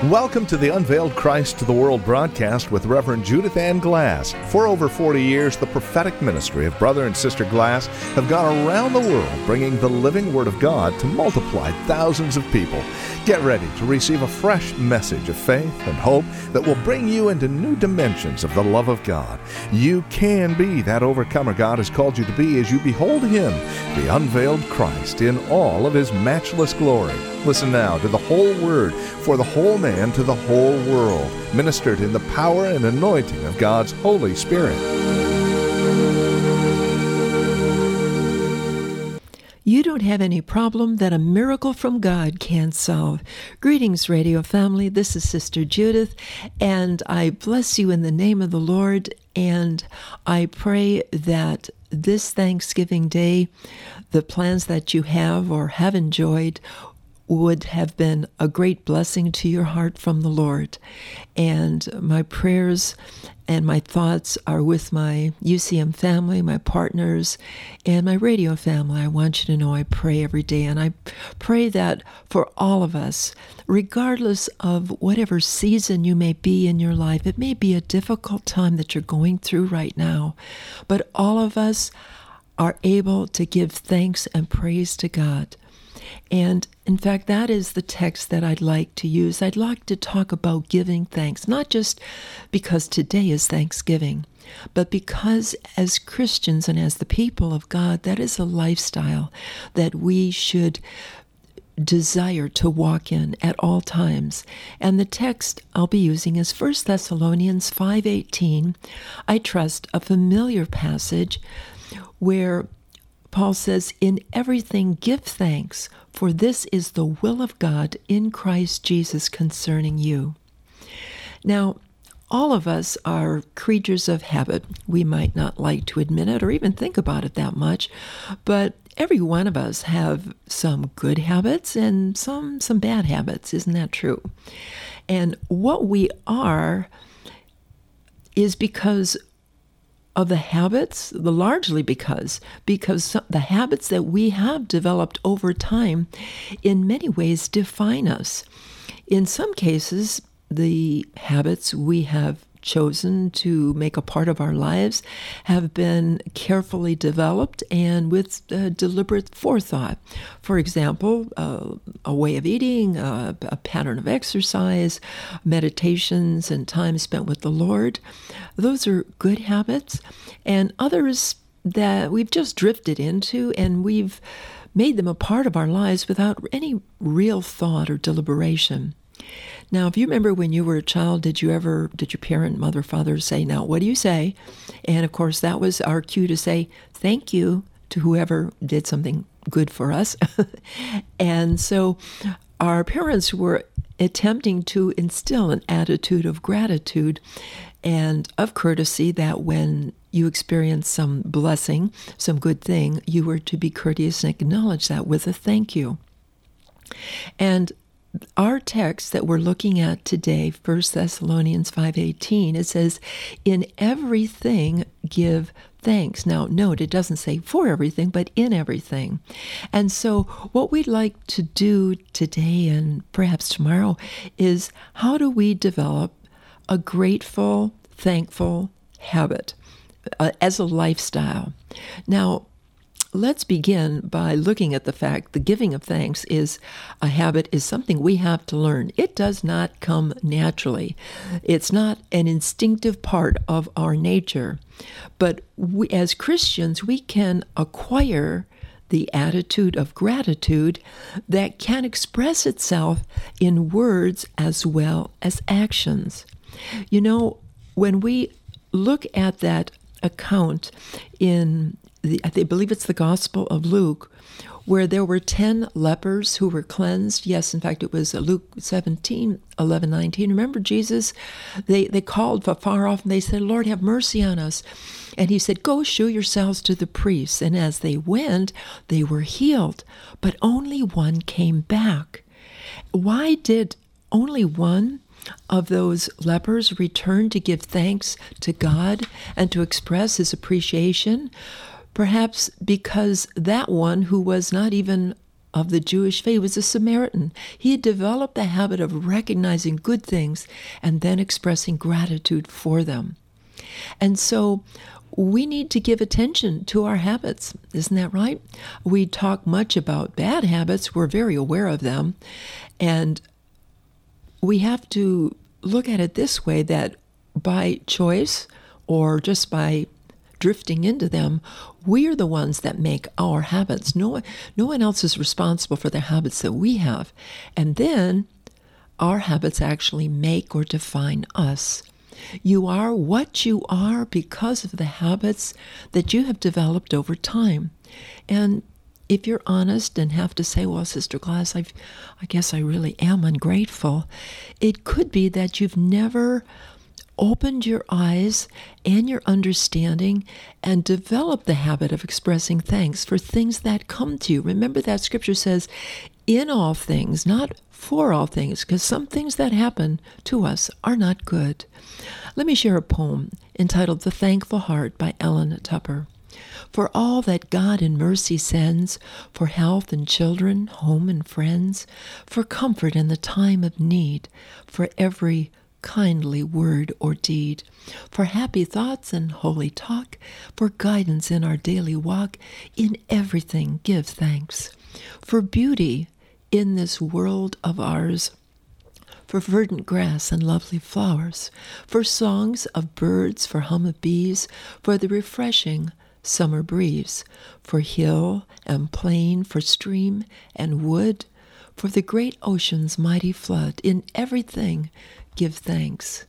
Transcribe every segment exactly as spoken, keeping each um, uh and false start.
Welcome to the Unveiled Christ to the World broadcast with Reverend Judith Ann Glass. For over forty years, the prophetic ministry of Brother and Sister Glass have gone around the world bringing the living Word of God to multiply thousands of people. Get ready to receive a fresh message of faith and hope that will bring you into new dimensions of the love of God. You can be that overcomer God has called you to be as you behold Him, the unveiled Christ, in all of His matchless glory. Listen now to the whole Word for the whole man to the whole world, ministered in the power and anointing of God's Holy Spirit. You don't have any problem that a miracle from God can't solve. Greetings, radio family. This is Sister Judith, and I bless you in the name of the Lord, and I pray that this Thanksgiving Day, the plans that you have or have enjoyed would have been a great blessing to your heart from the Lord. And my prayers and my thoughts are with my U C M family, my partners, and my radio family. I want you to know I pray every day, and I pray that for all of us, regardless of whatever season you may be in your life, it may be a difficult time that you're going through right now, but all of us are able to give thanks and praise to God. And in fact, that is the text that I'd like to use. I'd like to talk about giving thanks, not just because today is Thanksgiving, but because as Christians and as the people of God, that is a lifestyle that we should desire to walk in at all times. And the text I'll be using is First Thessalonians five eighteen. I trust a familiar passage where Paul says, "In everything give thanks, for this is the will of God in Christ Jesus concerning you." Now, all of us are creatures of habit. We might not like to admit it or even think about it that much, but every one of us have some good habits and some some bad habits. Isn't that true? And what we are is because of the habits, the largely because, because the habits that we have developed over time in many ways define us. In some cases, the habits we have chosen to make a part of our lives have been carefully developed and with uh, deliberate forethought. For example, uh, a way of eating, uh, a pattern of exercise, meditations, and time spent with the Lord. Those are good habits, and others that we've just drifted into and we've made them a part of our lives without any real thought or deliberation. Now, if you remember when you were a child, did you ever, did your parent, mother, father say, "Now, what do you say?" And of course, that was our cue to say thank you to whoever did something good for us. And so our parents were attempting to instill an attitude of gratitude and of courtesy, that when you experience some blessing, some good thing, you were to be courteous and acknowledge that with a thank you. And our text that we're looking at today, First Thessalonians five eighteen, it says, "In everything give thanks." Now, note, it doesn't say for everything, but in everything. And so what we'd like to do today and perhaps tomorrow is, how do we develop a grateful, thankful habit uh, as a lifestyle? Now, let's begin by looking at the fact the giving of thanks is a habit, is something we have to learn. It does not come naturally. It's not an instinctive part of our nature. But we, as Christians, we can acquire the attitude of gratitude that can express itself in words as well as actions. You know, when we look at that account in The, I believe it's the Gospel of Luke, where there were ten lepers who were cleansed. Yes, in fact, it was Luke seventeen, eleven, nineteen. Remember Jesus? They they called from far off and they said, "Lord, have mercy on us." And he said, "Go show yourselves to the priests." And as they went, they were healed. But only one came back. Why did only one of those lepers return to give thanks to God and to express his appreciation? Perhaps because that one, who was not even of the Jewish faith. He was a Samaritan. He had developed the habit of recognizing good things and then expressing gratitude for them. And so we need to give attention to our habits. Isn't that right? We talk much about bad habits. We're very aware of them. And we have to look at it this way, that by choice or just by drifting into them, we are the ones that make our habits. No one, no one else is responsible for the habits that we have. And then our habits actually make or define us. You are what you are because of the habits that you have developed over time. And if you're honest and have to say, well, Sister Glass, I've, I guess I really am ungrateful, it could be that you've never opened your eyes and your understanding and developed the habit of expressing thanks for things that come to you. Remember that scripture says, in all things, not for all things, because some things that happen to us are not good. Let me share a poem entitled The Thankful Heart by Ellen Tupper. For all that God in mercy sends, for health and children, home and friends, for comfort in the time of need, for every kindly word or deed, for happy thoughts and holy talk, for guidance in our daily walk, in everything give thanks. For beauty in this world of ours, for verdant grass and lovely flowers, for songs of birds, for hum of bees, for the refreshing summer breeze, for hill and plain, for stream and wood, for the great ocean's mighty flood, in everything give thanks.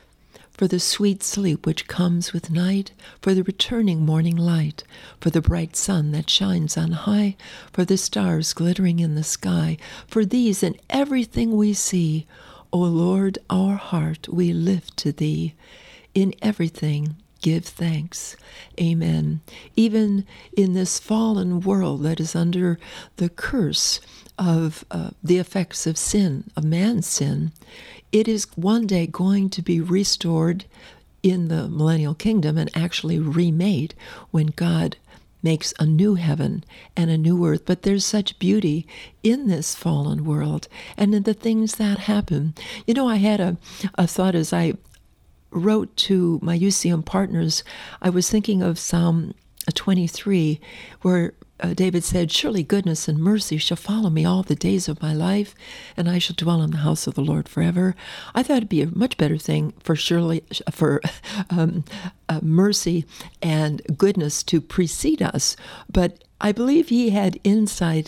For the sweet sleep which comes with night, for the returning morning light, for the bright sun that shines on high, for the stars glittering in the sky, for these and everything we see, O Lord, our heart we lift to Thee. In everything give thanks. Amen. Even in this fallen world that is under the curse of uh, the effects of sin, of man's sin, it is one day going to be restored in the millennial kingdom and actually remade when God makes a new heaven and a new earth. But there's such beauty in this fallen world and in the things that happen. You know, I had a, a thought as I wrote to my U C M partners. I was thinking of Psalm twenty-three, where uh, David said, surely goodness and mercy shall follow me all the days of my life, and I shall dwell in the house of the Lord forever. I thought it'd be a much better thing for surely for um, uh, mercy and goodness to precede us. But I believe he had insight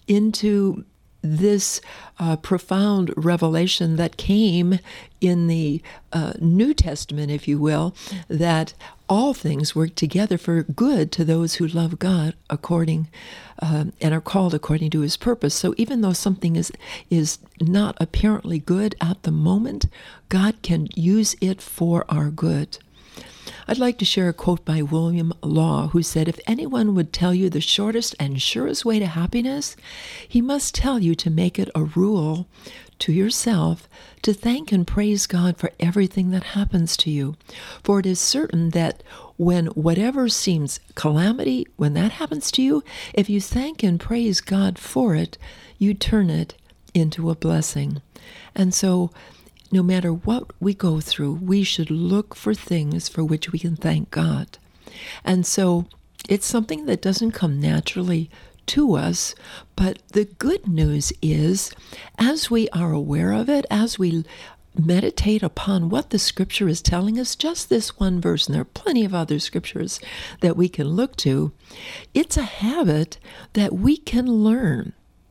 into this uh, profound revelation that came in the uh, New Testament, if you will, that all things work together for good to those who love God according uh, and are called according to His purpose. So even though something is is not apparently good at the moment, God can use it for our good. I'd like to share a quote by William Law, who said, if anyone would tell you the shortest and surest way to happiness, he must tell you to make it a rule to yourself to thank and praise God for everything that happens to you. For it is certain that when whatever seems calamity, when that happens to you, if you thank and praise God for it, you turn it into a blessing. And so no matter what we go through, we should look for things for which we can thank God. And so it's something that doesn't come naturally to us, but the good news is, as we are aware of it, as we meditate upon what the Scripture is telling us, just this one verse, and there are plenty of other scriptures that we can look to, it's a habit that we can learn.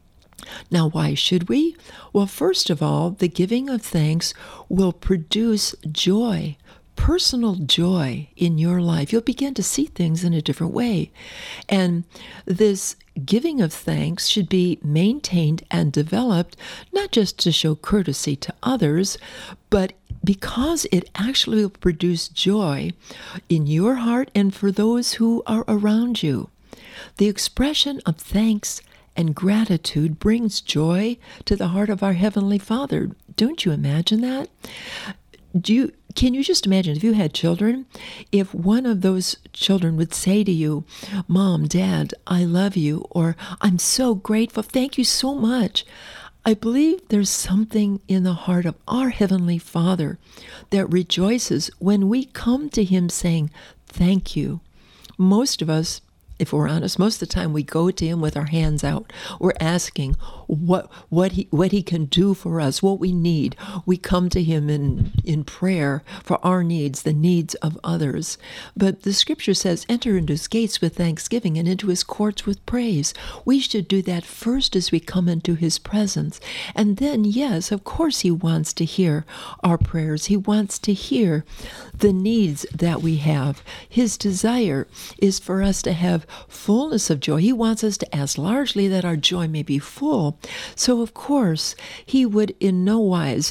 Now, why should we? Well, first of all, the giving of thanks will produce joy, personal joy in your life. You'll begin to see things in a different way. And this giving of thanks should be maintained and developed, not just to show courtesy to others, but because it actually will produce joy in your heart and for those who are around you. The expression of thanks and gratitude brings joy to the heart of our Heavenly Father. Don't you imagine that? Do you, can you just imagine if you had children, if one of those children would say to you, Mom, Dad, I love you, or I'm so grateful, thank you so much. I believe there's something in the heart of our Heavenly Father that rejoices when we come to Him saying, thank you. Most of us, if we're honest, most of the time we go to Him with our hands out. We're asking what what He what He can do for us, what we need. We come to Him in, in prayer for our needs, the needs of others. But the Scripture says, enter into His gates with thanksgiving and into His courts with praise. We should do that first as we come into His presence. And then, yes, of course He wants to hear our prayers. He wants to hear the needs that we have. His desire is for us to have fullness of joy. He wants us to ask largely that our joy may be full. So, of course, He would in no wise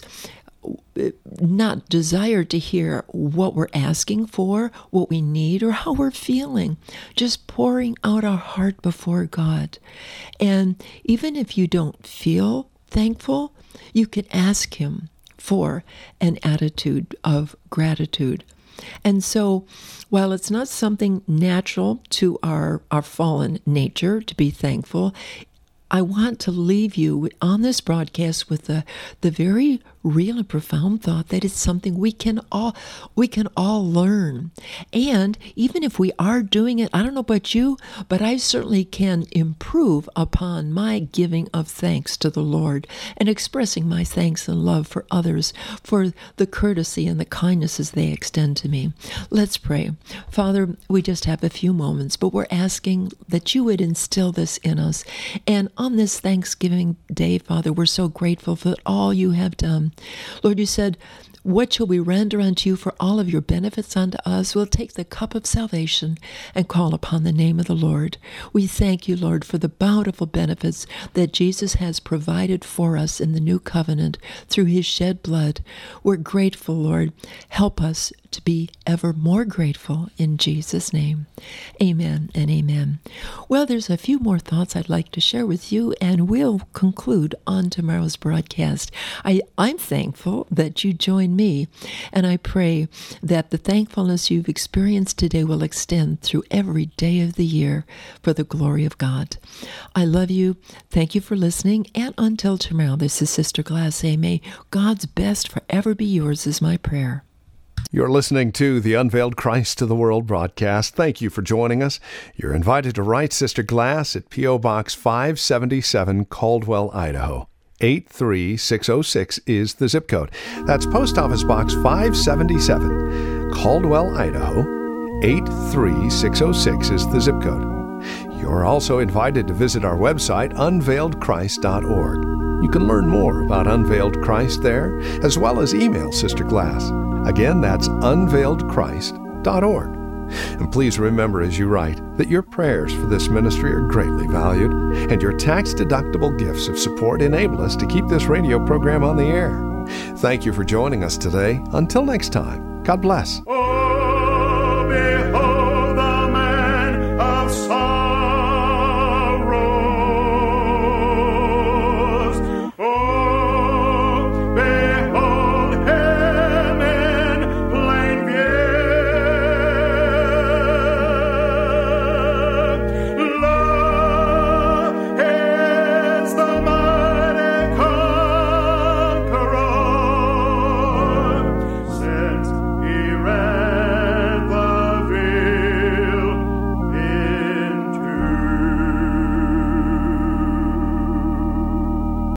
not desire to hear what we're asking for, what we need, or how we're feeling. Just pouring out our heart before God. And even if you don't feel thankful, you can ask Him for an attitude of gratitude. And so, while it's not something natural to our, our fallen nature to be thankful, I want to leave you on this broadcast with the, the very real and profound thought that it's something we can all we can all learn. And even if we are doing it, I don't know about you, but I certainly can improve upon my giving of thanks to the Lord and expressing my thanks and love for others for the courtesy and the kindnesses they extend to me. Let's pray. Father, we just have a few moments, but we're asking that you would instill this in us. And on this Thanksgiving Day, Father, we're so grateful for all you have done. Lord, you said, what shall we render unto you for all of your benefits unto us? We'll take the cup of salvation and call upon the name of the Lord. We thank you, Lord, for the bountiful benefits that Jesus has provided for us in the new covenant through his shed blood. We're grateful, Lord. Help us to be ever more grateful in Jesus' name. Amen and amen. Well, there's a few more thoughts I'd like to share with you, and we'll conclude on tomorrow's broadcast. I, I'm thankful that you joined me, and I pray that the thankfulness you've experienced today will extend through every day of the year for the glory of God. I love you. Thank you for listening, and until tomorrow, this is Sister Glacé. May God's best forever be yours is my prayer. You're listening to the Unveiled Christ to the World broadcast. Thank you for joining us. You're invited to write Sister Glass at P O. Box five seventy-seven, Caldwell, Idaho. eight three six oh six is the zip code. That's Post Office Box five seventy-seven, Caldwell, Idaho. eight three six oh six is the zip code. You're also invited to visit our website, unveiled christ dot org. You can learn more about Unveiled Christ there, as well as email Sister Glass. Again, that's unveiled christ dot org. And please remember as you write that your prayers for this ministry are greatly valued, and your tax-deductible gifts of support enable us to keep this radio program on the air. Thank you for joining us today. Until next time, God bless. Oh, behold.